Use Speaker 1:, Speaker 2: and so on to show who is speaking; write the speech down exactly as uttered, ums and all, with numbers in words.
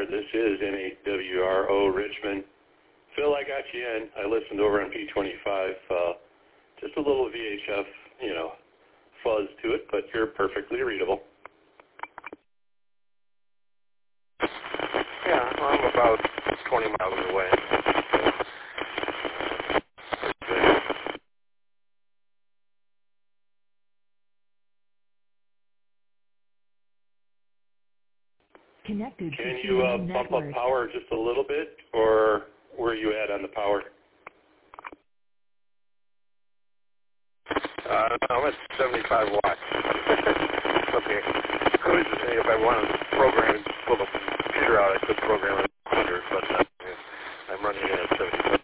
Speaker 1: This is N A W R O Richmond. Phil, I got you in. I listened over on P twenty-five. Uh, just a little V H F, you know, fuzz to it, but you're perfectly readable.
Speaker 2: Yeah, I'm about twenty miles away.
Speaker 3: Connected
Speaker 1: Can
Speaker 3: to
Speaker 1: you uh,
Speaker 3: C N N
Speaker 1: bump
Speaker 3: network.
Speaker 1: up power just a little bit, or where are you at on the power?
Speaker 2: Uh, I'm at seventy-five watts. Okay. I was just saying if I wanted to program and pull the computer out, I could program it at one hundred, but uh, I'm running it at seventy-five.